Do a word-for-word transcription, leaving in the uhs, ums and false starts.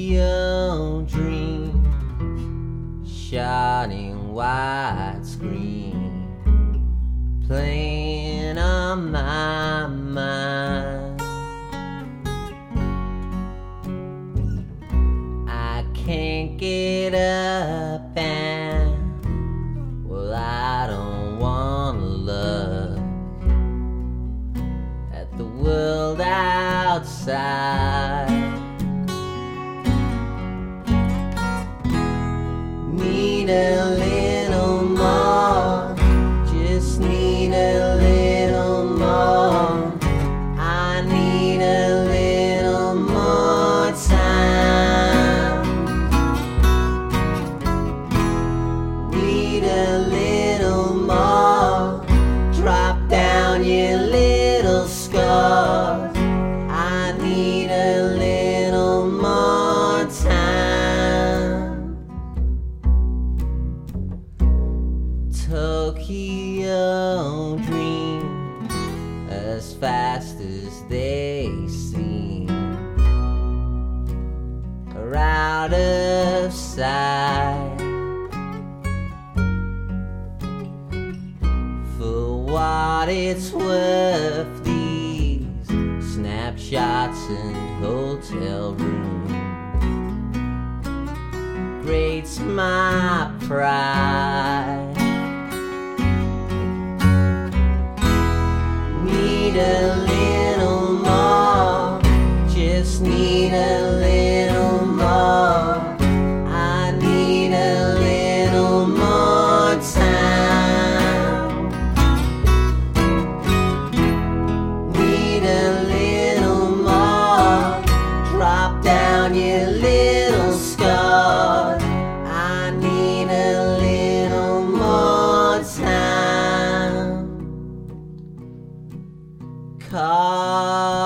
Tokyo dream, shining widescreen, playing on my mind. I can't get up and, well, I don't wanna look at the world outside. Need a little more, just need a little more. I need a little more time. Need a little more, drop down your little scars. I need a little more time. Tokyo dream, as fast as they seem, are out of sight. For what it's worth, these snapshots and hotel rooms grates my pride. Need a little more, just need a little more. I need a little more time. Need a little more, drop down your little scars. I need a little more time. Call